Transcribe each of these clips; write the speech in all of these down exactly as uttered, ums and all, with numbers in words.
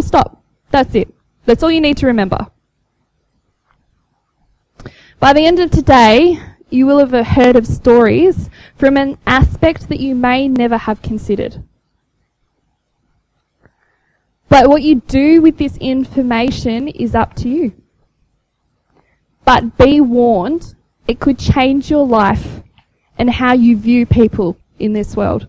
Full stop. That's it. That's all you need to remember. By the end of today, you will have heard of stories from an aspect that you may never have considered. But what you do with this information is up to you. But be warned, it could change your life and how you view people in this world.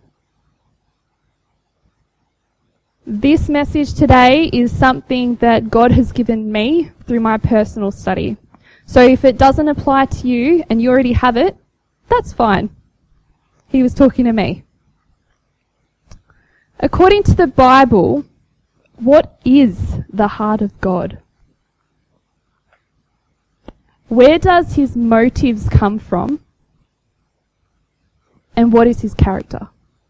This message today is something that God has given me through my personal study. So if it doesn't apply to you and you already have it, that's fine. He was talking to me. According to the Bible, what is the heart of God? Where does his motives come from? And what is his character?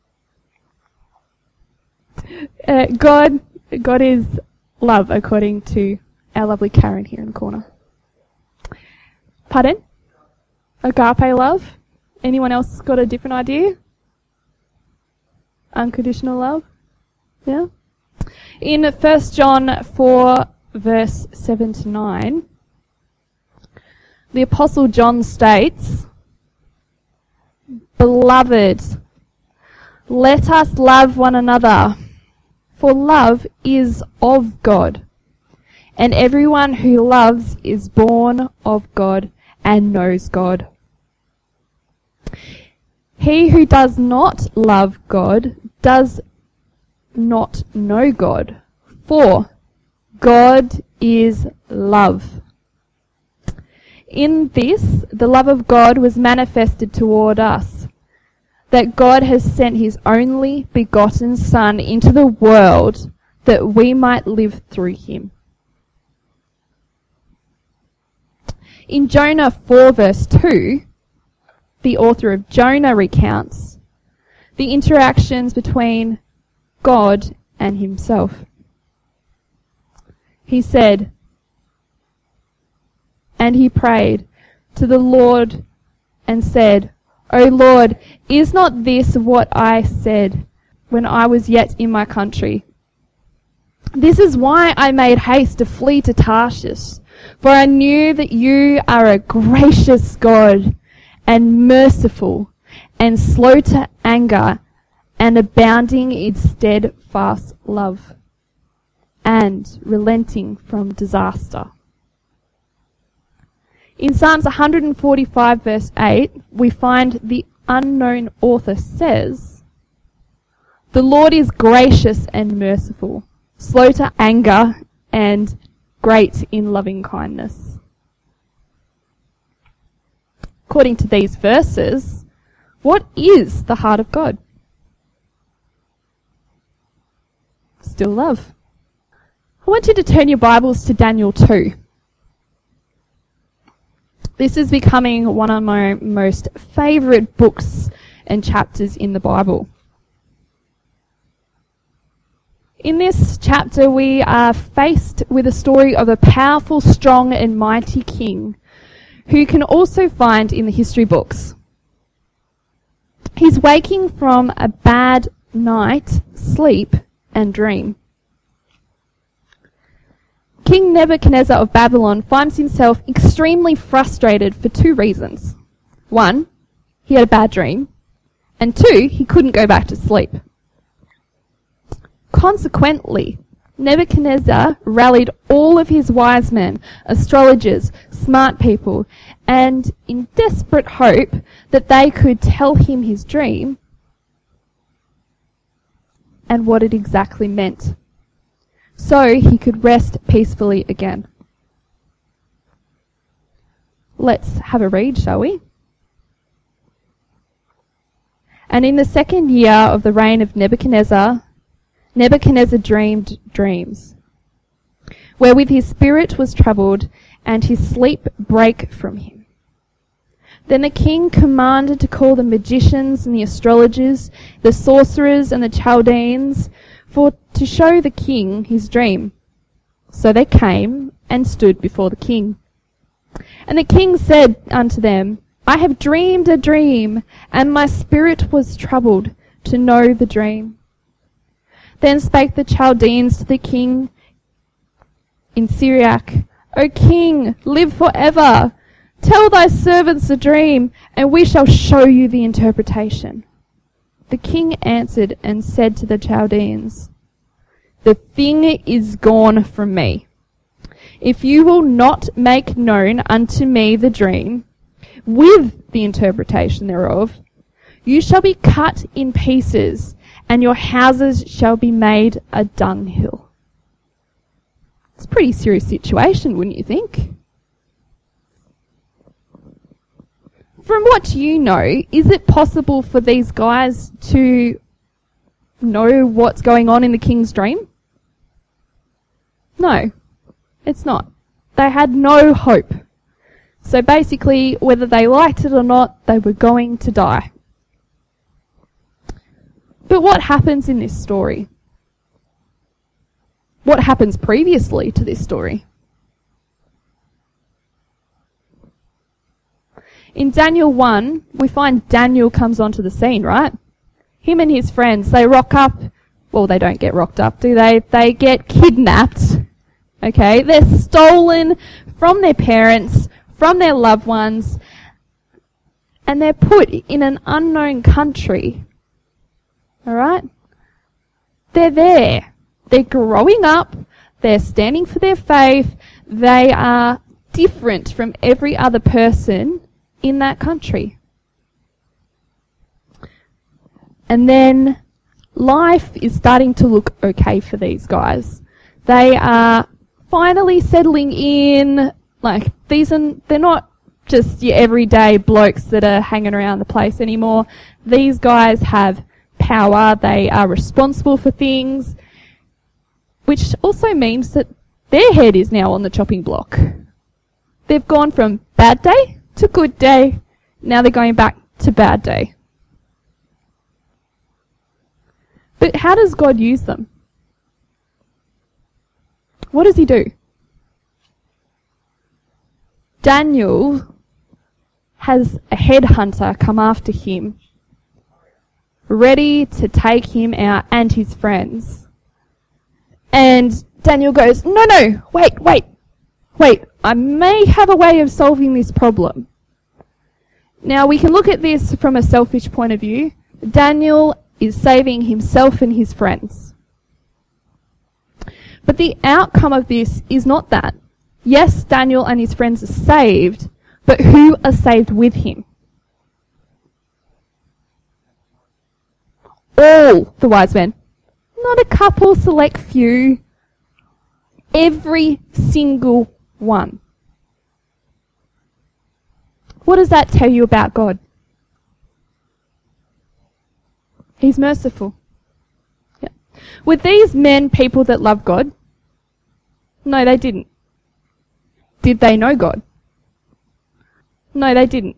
Uh, God, God is love, according to our lovely Karen here in the corner. Pardon? Agape love? Anyone else got a different idea? Unconditional love? Yeah? In First John four, verse seven to nine, the Apostle John states, "Beloved, let us love one another, for love is of God, and everyone who loves is born of God and knows God. He who does not love God does not know God, for God is love. In this, the love of God was manifested toward us, that God has sent his only begotten Son into the world that we might live through him." In Jonah four, verse two, the author of Jonah recounts the interactions between God and himself. He said, "And he prayed to the Lord and said, O Lord, is not this what I said when I was yet in my country? This is why I made haste to flee to Tarshish, for I knew that you are a gracious God and merciful and slow to anger and abounding in steadfast love and relenting from disaster." In Psalms one forty-five, verse eight, we find the unknown author says, "The Lord is gracious and merciful, slow to anger, and great in loving kindness." According to these verses, what is the heart of God? Still love. I want you to turn your Bibles to Daniel two. This is becoming one of my most favourite books and chapters in the Bible. In this chapter, we are faced with a story of a powerful, strong, and mighty king who you can also find in the history books. He's waking from a bad night, sleep, and dream. King Nebuchadnezzar of Babylon finds himself extremely frustrated for two reasons. One, he had a bad dream, and two, he couldn't go back to sleep. Consequently, Nebuchadnezzar rallied all of his wise men, astrologers, smart people, and in desperate hope that they could tell him his dream and what it exactly meant, so he could rest peacefully again. Let's have a read, shall we? "And in the second year of the reign of Nebuchadnezzar, Nebuchadnezzar dreamed dreams, wherewith his spirit was troubled, and his sleep brake from him. Then the king commanded to call the magicians and the astrologers, the sorcerers and the Chaldeans, for to show the king his dream. So they came and stood before the king. And the king said unto them, I have dreamed a dream, and my spirit was troubled to know the dream. Then spake the Chaldeans to the king, in Syriac, O king, live forever. Tell thy servants the dream, and we shall show you the interpretation. The king answered and said to the Chaldeans, the thing is gone from me. If you will not make known unto me the dream, with the interpretation thereof, you shall be cut in pieces, and your houses shall be made a dunghill. It's a pretty serious situation, wouldn't you think? From what you know, is it possible for these guys to know what's going on in the king's dream? No, it's not. They had no hope. So basically, whether they liked it or not, they were going to die. But what happens in this story? What happens previously to this story? In Daniel one, we find Daniel comes onto the scene, right? Him and his friends, they rock up. Well, they don't get rocked up, do they? They get kidnapped. Okay? They're stolen from their parents, from their loved ones, and they're put in an unknown country. Alright? They're there. They're growing up. They're standing for their faith. They are different from every other person in that country. And then life is starting to look okay for these guys. They are finally settling in. Like, these are, they're not just your everyday blokes that are hanging around the place anymore. These guys have power. They are responsible for things, which also means that their head is now on the chopping block. They've gone from bad day to good day. Now they're going back to bad day. But how does God use them? What does he do? Daniel has a headhunter come after him, ready to take him out and his friends. And Daniel goes, no, no, wait, wait, wait, I may have a way of solving this problem. Now, we can look at this from a selfish point of view. Daniel is saving himself and his friends. But the outcome of this is not that. Yes, Daniel and his friends are saved, but who are saved with him? All the wise men. Not a couple, select few. Every single one. What does that tell you about God? He's merciful. Yeah. Were these men people that love God? No, they didn't. Did they know God? No, they didn't.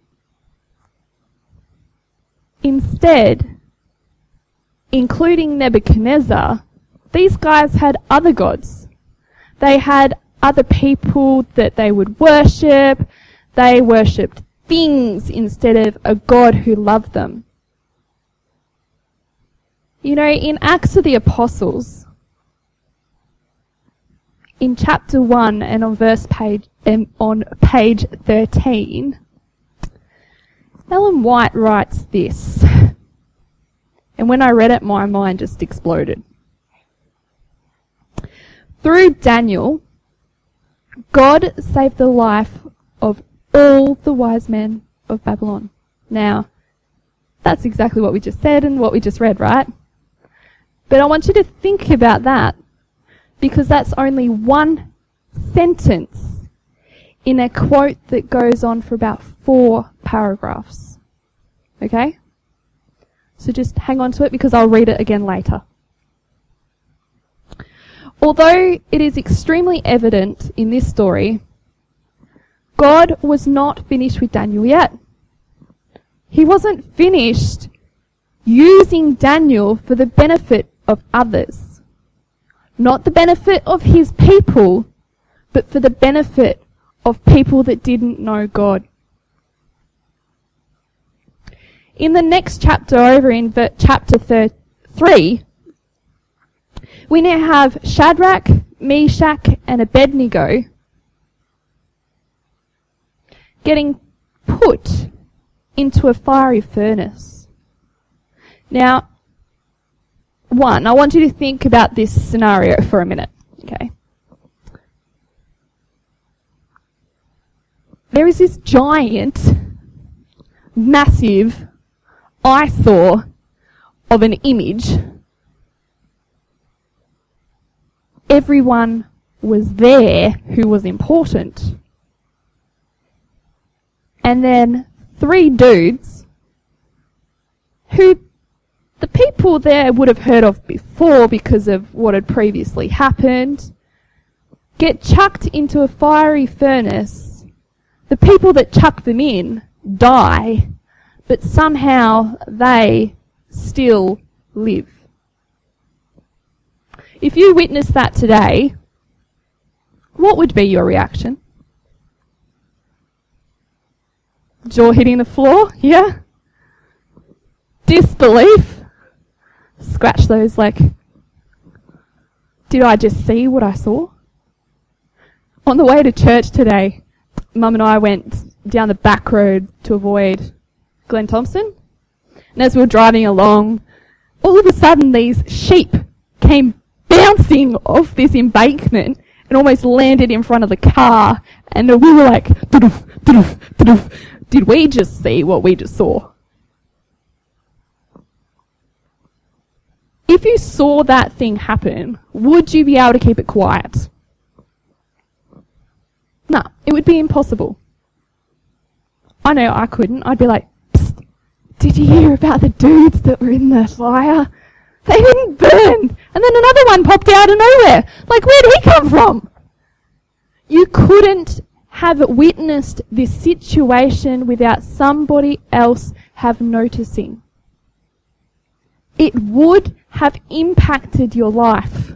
Instead, including Nebuchadnezzar, these guys had other gods. They had other people that they would worship. They worshipped things instead of a God who loved them. You know, in Acts of the Apostles, in chapter one and on verse page um, on page thirteen, Ellen White writes this. And when I read it, my mind just exploded. Through Daniel, God saved the life of all the wise men of Babylon. Now, that's exactly what we just said and what we just read, right? But I want you to think about that, because that's only one sentence in a quote that goes on for about four paragraphs. Okay? So just hang on to it, because I'll read it again later. Although it is extremely evident in this story, God was not finished with Daniel yet. He wasn't finished using Daniel for the benefit of others. Not the benefit of his people, but for the benefit of people that didn't know God. In the next chapter, over in ver- chapter thir- three, we now have Shadrach, Meshach, and Abednego getting put into a fiery furnace. Now, one, I want you to think about this scenario for a minute, okay? There is this giant, massive eyesore of an image. Everyone was there who was important. And then three dudes who the people there would have heard of before because of what had previously happened get chucked into a fiery furnace. The people that chuck them in die, but somehow they still live. If you witnessed that today, what would be your reaction? Jaw hitting the floor? Yeah? Disbelief? Scratch those like, did I just see what I saw? On the way to church today, Mum and I went down the back road to avoid Glen Thompson. And as we were driving along, all of a sudden these sheep came bouncing off this embankment and almost landed in front of the car. And we were like, doof, doof, doof. Did we just see what we just saw? If you saw that thing happen, would you be able to keep it quiet? No, it would be impossible. I know I couldn't. I'd be like, psst, did you hear about the dudes that were in the fire? They didn't burn. And then another one popped out of nowhere. Like, where did he come from? You couldn't have witnessed this situation without somebody else have noticing. It would have impacted your life.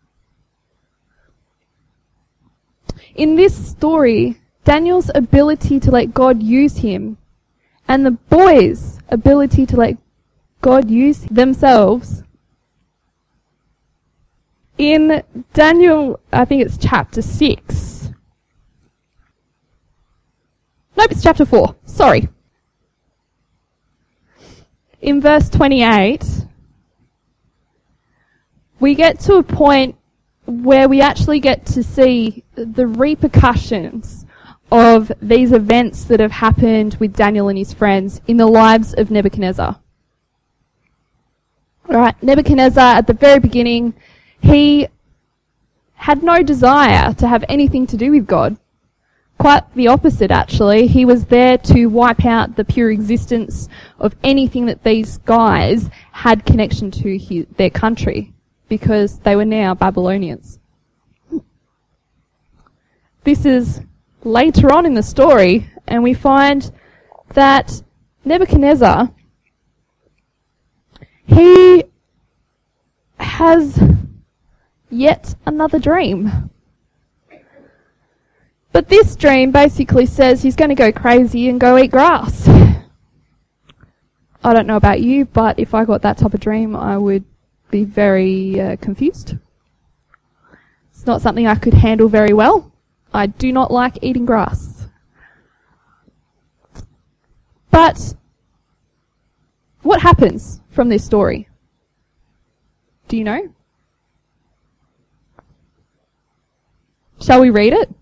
In this story, Daniel's ability to let God use him and the boys' ability to let God use themselves. In Daniel, I think it's chapter six. Nope, it's chapter four. Sorry. In verse twenty-eight, we get to a point where we actually get to see the repercussions of these events that have happened with Daniel and his friends in the lives of Nebuchadnezzar. Alright, Nebuchadnezzar at the very beginning, he had no desire to have anything to do with God. Quite the opposite, actually. He was there to wipe out the pure existence of anything that these guys had connection to his, their country, because they were now Babylonians. This is later on in the story, and we find that Nebuchadnezzar, he has yet another dream. But this dream basically says he's going to go crazy and go eat grass. I don't know about you, but if I got that type of dream, I would be very uh, confused. It's not something I could handle very well. I do not like eating grass. But what happens from this story? Do you know? Shall we read it?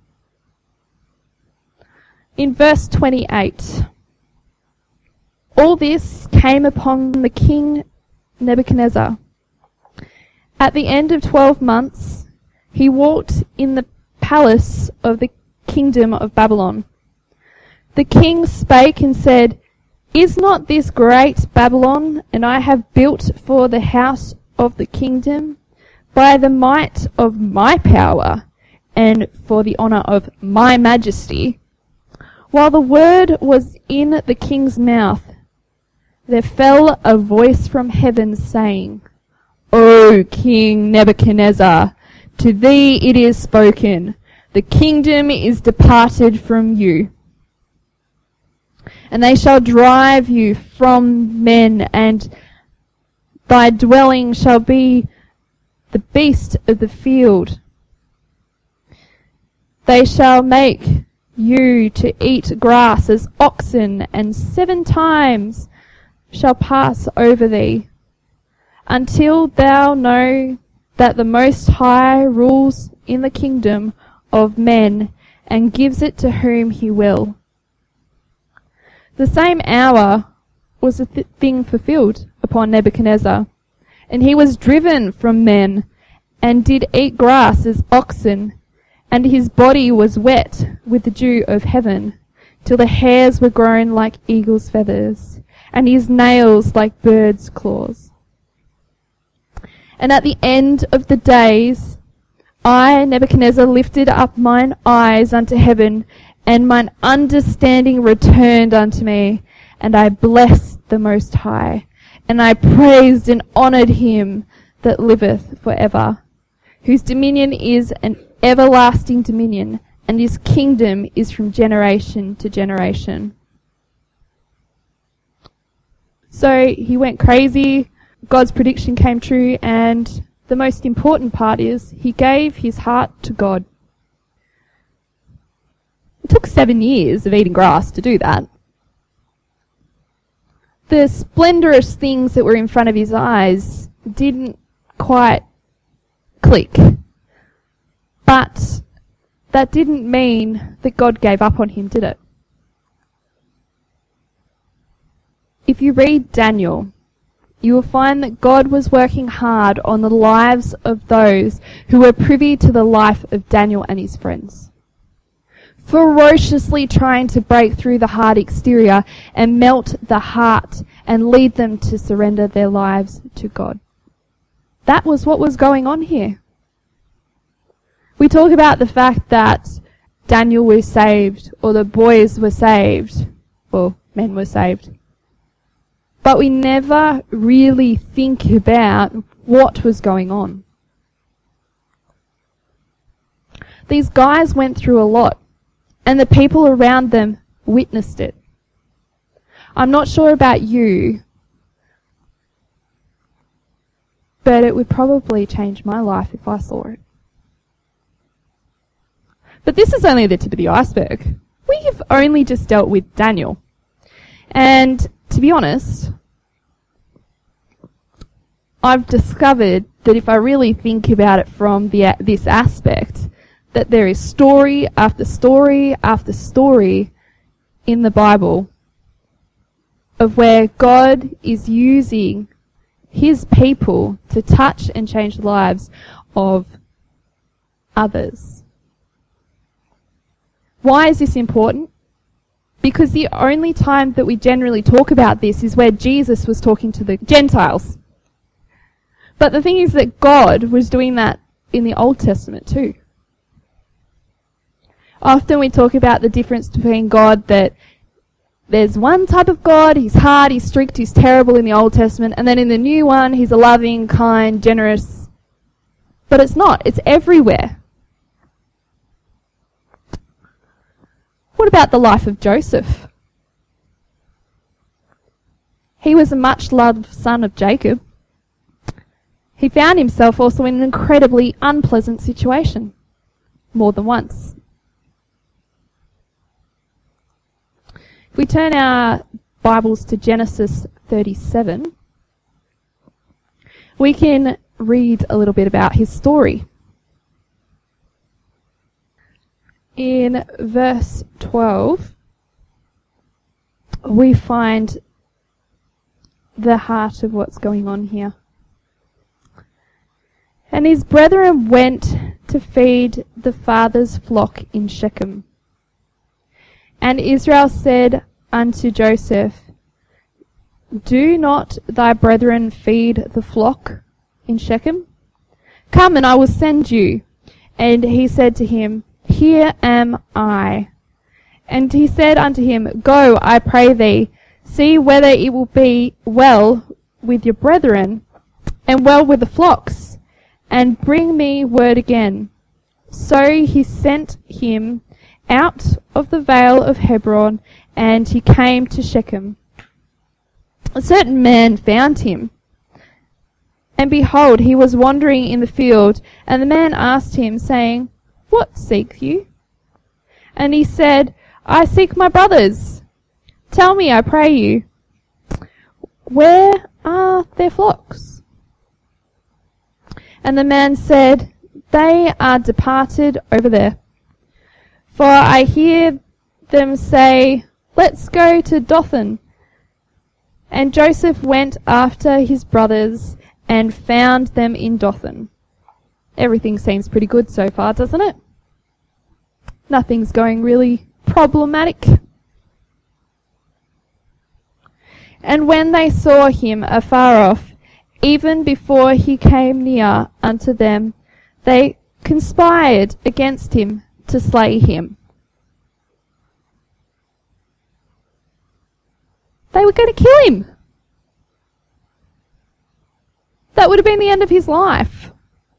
In verse twenty-eight, all this came upon the king Nebuchadnezzar. At the end of twelve months, he walked in the palace of the kingdom of Babylon. The king spake and said, Is not this great Babylon, and I have built for the house of the kingdom by the might of my power and for the honour of my majesty? While the word was in the king's mouth, there fell a voice from heaven saying, O King Nebuchadnezzar, to thee it is spoken, the kingdom is departed from you. And they shall drive you from men, and thy dwelling shall be the beast of the field. They shall make you to eat grass as oxen, and seven times shall pass over thee, until thou know that the Most High rules in the kingdom of men, and gives it to whom he will. The same hour was the th- thing fulfilled upon Nebuchadnezzar, and he was driven from men, and did eat grass as oxen, and his body was wet with the dew of heaven, till the hairs were grown like eagle's feathers, and his nails like birds' claws. And at the end of the days, I, Nebuchadnezzar, lifted up mine eyes unto heaven, and mine understanding returned unto me, and I blessed the Most High, and I praised and honoured him that liveth for ever, whose dominion is an everlasting dominion, and his kingdom is from generation to generation. So he went crazy, God's prediction came true, and the most important part is he gave his heart to God. It took seven years of eating grass to do that. The splendorous things that were in front of his eyes didn't quite click. But that didn't mean that God gave up on him, did it? If you read Daniel, you will find that God was working hard on the lives of those who were privy to the life of Daniel and his friends, ferociously trying to break through the hard exterior and melt the heart and lead them to surrender their lives to God. That was what was going on here. We talk about the fact that Daniel was saved, or the boys were saved, or men were saved. But we never really think about what was going on. These guys went through a lot, and the people around them witnessed it. I'm not sure about you, but it would probably change my life if I saw it. But this is only the tip of the iceberg. We have only just dealt with Daniel. And to be honest, I've discovered that if I really think about it from the, this aspect, that there is story after story after story in the Bible of where God is using his people to touch and change the lives of others. Why is this important? Because the only time that we generally talk about this is where Jesus was talking to the Gentiles. But the thing is that God was doing that in the Old Testament too. Often we talk about the difference between God, that there's one type of God, he's hard, he's strict, he's terrible in the Old Testament, and then in the new one, he's a loving, kind, generous. But it's not. It's everywhere. What about the life of Joseph? He was a much-loved son of Jacob. He found himself also in an incredibly unpleasant situation, more than once. If we turn our Bibles to Genesis thirty-seven, we can read a little bit about his story. In verse twelve, we find the heart of what's going on here. And his brethren went to feed the father's flock in Shechem. And Israel said unto Joseph, Do not thy brethren feed the flock in Shechem? Come, and I will send you. And he said to him, Here am I. And he said unto him, Go, I pray thee, see whether it will be well with your brethren, and well with the flocks, and bring me word again. So he sent him out of the vale of Hebron, and he came to Shechem. A certain man found him, and behold, he was wandering in the field, and the man asked him, saying, What seek you? And he said, I seek my brothers. Tell me, I pray you, where are their flocks? And the man said, they are departed over there. For I hear them say, let's go to Dothan. And Joseph went after his brothers and found them in Dothan. Everything seems pretty good so far, doesn't it? Nothing's going really problematic. And when they saw him afar off, even before he came near unto them, they conspired against him to slay him. They were going to kill him. That would have been the end of his life.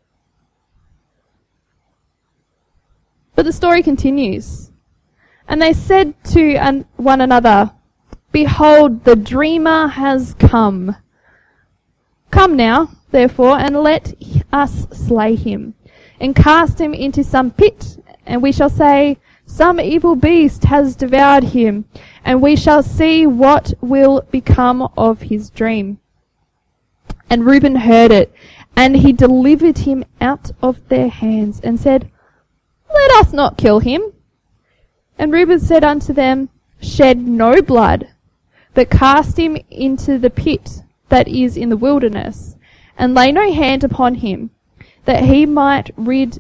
But the story continues. And they said to an, one another, behold, the dreamer has come. Come now, therefore, and let us slay him, and cast him into some pit, and we shall say, some evil beast has devoured him, and we shall see what will become of his dream. And Reuben heard it, and he delivered him out of their hands, and said, let us not kill him. And Reuben said unto them, shed no blood, but cast him into the pit that is in the wilderness, and lay no hand upon him, that he might rid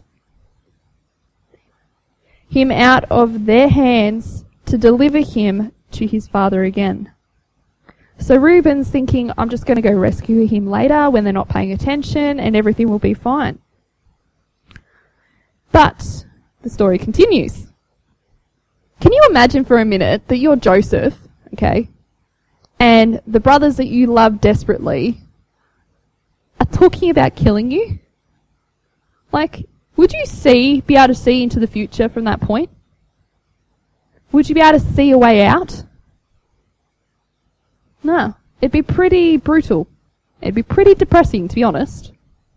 him out of their hands to deliver him to his father again. So Reuben's thinking, I'm just going to go rescue him later when they're not paying attention and everything will be fine. But the story continues. Can you imagine for a minute that you're Joseph, okay, and the brothers that you love desperately are talking about killing you? Like, would you see, be able to see into the future from that point? Would you be able to see a way out? No. It'd be pretty brutal. It'd be pretty depressing, to be honest.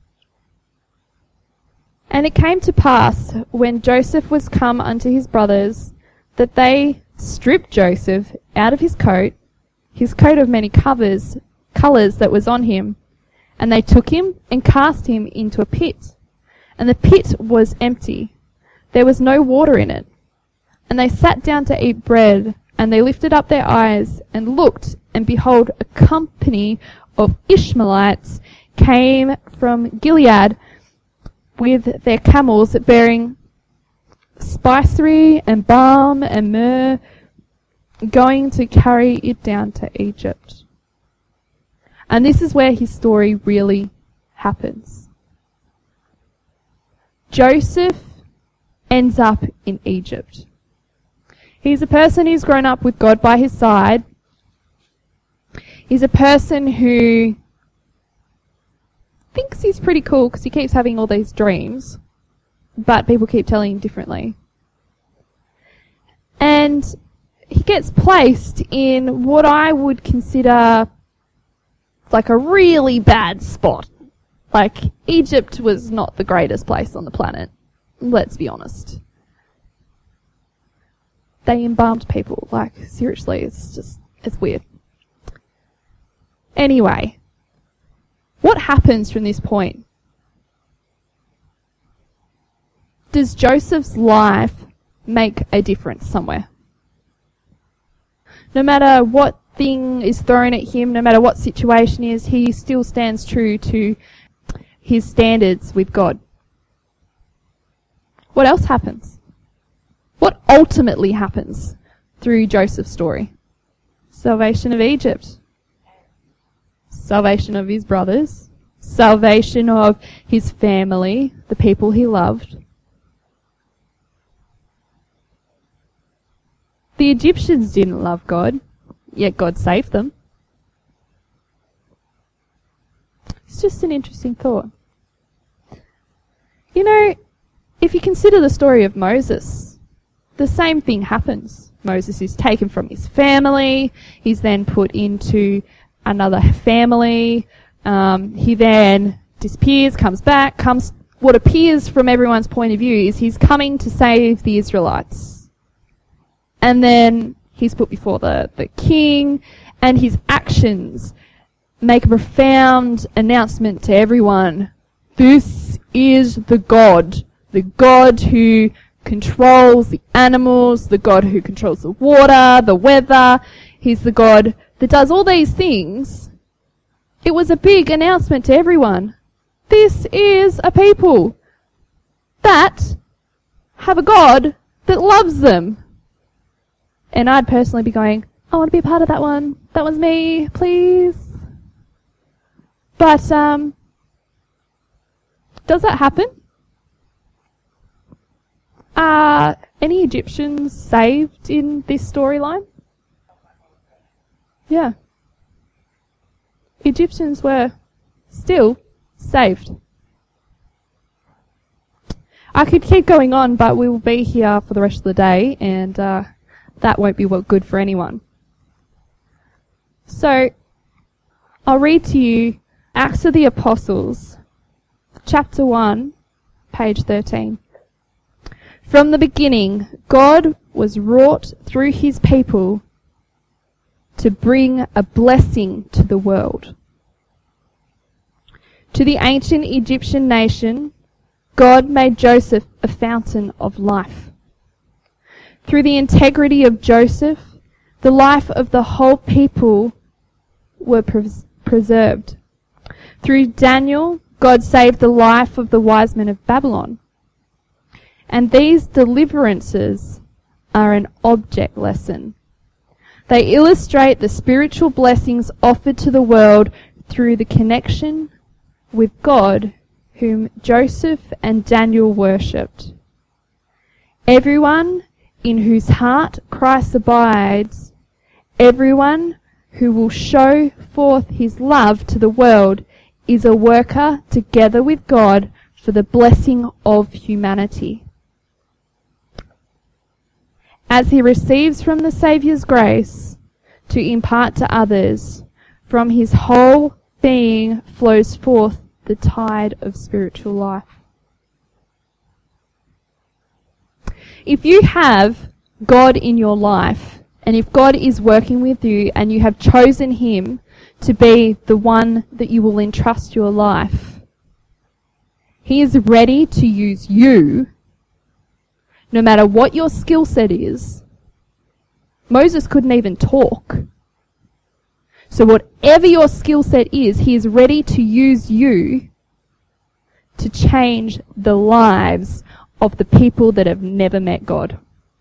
And it came to pass, when Joseph was come unto his brothers, that they stripped Joseph out of his coat, his coat of many covers, colours that was on him, and they took him and cast him into a pit. And the pit was empty. There was no water in it. And they sat down to eat bread, and they lifted up their eyes and looked, and behold, a company of Ishmaelites came from Gilead with their camels bearing spicery and balm and myrrh, going to carry it down to Egypt. And this is where his story really happens. Joseph ends up in Egypt. He's a person who's grown up with God by his side. He's a person who thinks he's pretty cool because he keeps having all these dreams, but people keep telling him differently. And he gets placed in what I would consider like a really bad spot. Like, Egypt was not the greatest place on the planet. Let's be honest. They embalmed people. Like, seriously, it's just, it's weird. Anyway, what happens from this point? Does Joseph's life make a difference somewhere? No matter what thing is thrown at him, no matter what situation is, he still stands true to his standards with God. What else happens? What ultimately happens through Joseph's story? Salvation of Egypt. Salvation of his brothers. Salvation of his family, the people he loved. The Egyptians didn't love God, yet God saved them. It's just an interesting thought. You know, if you consider the story of Moses, the same thing happens. Moses is taken from his family. He's then put into another family. Um, he then disappears, comes back, comes. What appears from everyone's point of view is he's coming to save the Israelites. And then he's put before the, the king, and his actions make a profound announcement to everyone. This is the God, the God who controls the animals, the God who controls the water, the weather. He's the God that does all these things. It was a big announcement to everyone. This is a people that have a God that loves them. And I'd personally be going, I want to be a part of that one. That one's me, please. But, um, does that happen? Are any Egyptians saved in this storyline? Yeah. Egyptians were still saved. I could keep going on, but we will be here for the rest of the day, and uh, that won't be well good for anyone. So, I'll read to you Acts of the Apostles, chapter one, page thirteen. From the beginning, God was wrought through his people to bring a blessing to the world. To the ancient Egyptian nation, God made Joseph a fountain of life. Through the integrity of Joseph, the life of the whole people were pres- preserved. Through Daniel, God saved the life of the wise men of Babylon. And these deliverances are an object lesson. They illustrate the spiritual blessings offered to the world through the connection with God, whom Joseph and Daniel worshipped. Everyone in whose heart Christ abides, everyone who will show forth his love to the world, is a worker together with God for the blessing of humanity. As he receives from the Saviour's grace to impart to others, from his whole being flows forth the tide of spiritual life. If you have God in your life, and if God is working with you and you have chosen him to be the one that you will entrust your life, he is ready to use you no matter what your skill set is. Moses couldn't even talk. So whatever your skill set is, he is ready to use you to change the lives of the people that have never met God.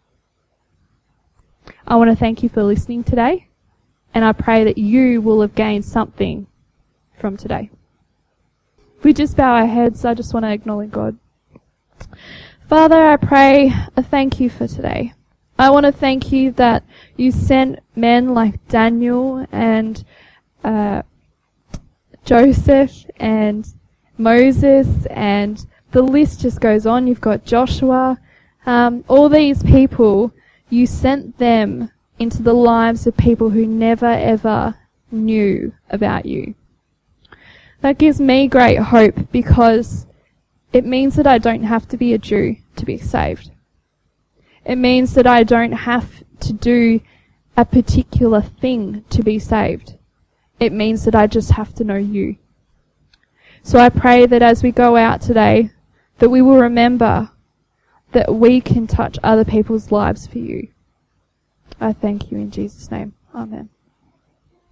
I want to thank you for listening today, and I pray that you will have gained something from today. If we just bow our heads, I just want to acknowledge God. Father, I pray a thank you for today. I want to thank you that you sent men like Daniel and uh, Joseph and Moses, and the list just goes on. You've got Joshua. Um, all these people, you sent them into the lives of people who never ever knew about you. That gives me great hope, because it means that I don't have to be a Jew to be saved. It means that I don't have to do a particular thing to be saved. It means that I just have to know you. So I pray that as we go out today, that we will remember that we can touch other people's lives for you. I thank you in Jesus' name. Amen.